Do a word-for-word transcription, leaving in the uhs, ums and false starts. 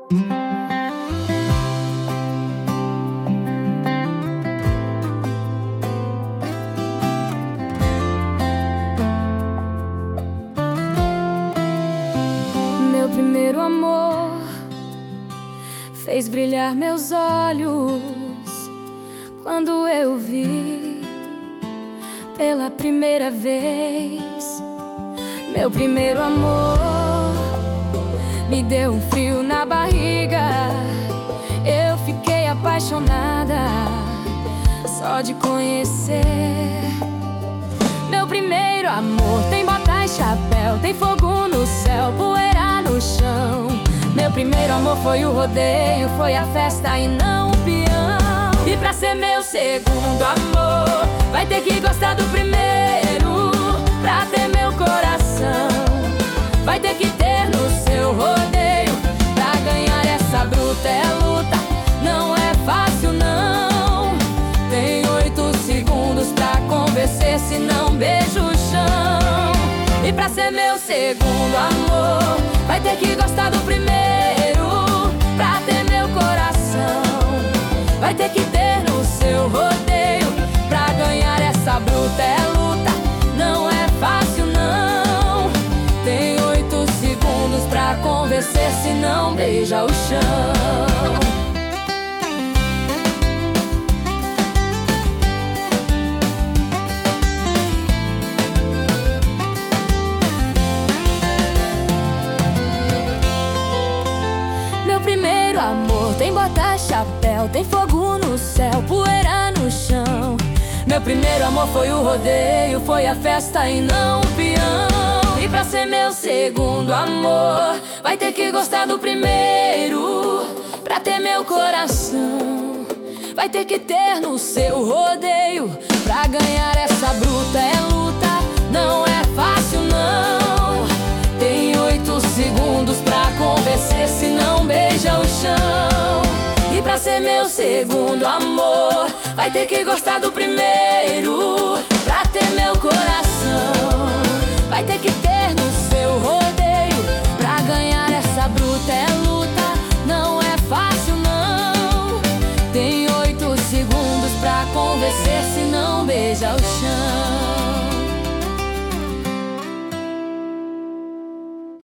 Meu primeiro amor fez brilhar meus olhos quando eu vi pela primeira vez. Meu primeiro amor me deu um frio na barriga. Eu fiquei apaixonada só de conhecer. Meu primeiro amor tem bota e chapéu, tem fogo no céu, poeira no chão. Meu primeiro amor foi o rodeio, foi a festa e não o peão. E pra ser meu segundo amor, vai ter que gostar do primeiro. Pra ter meu coração, vai ter que ter no seu rodeio. Pra ganhar essa bruta é luta, não é fácil não. Tem oito segundos pra convencer, se não beijo o chão. E pra ser meu segundo amor, vai ter que gostar do primeiro. Pra ter meu coração, vai ter que ter no seu rodeio. Pra ganhar essa bruta é luta, não é fácil não. Tem oito segundos pra convencer, se não beija o chão. Meu primeiro amor tem bota, chapéu, tem fogo no céu, poeira no chão. Meu primeiro amor foi o rodeio, foi a festa e não o peão. E pra ser meu segundo amor, vai ter que gostar do primeiro. Pra ter meu coração, vai ter que ter no seu rodeio. Pra ganhar essa bruta é luta, não é fácil não. Tem oito segundos pra convencer, se não beija o chão. E pra ser meu segundo amor, vai ter que gostar do primeiro. Pra ter meu coração, vai ter que ter no seu rodeio. Pra ganhar essa bruta é luta, não é fácil não. Tem oito segundos pra convencer, se não beija o chão.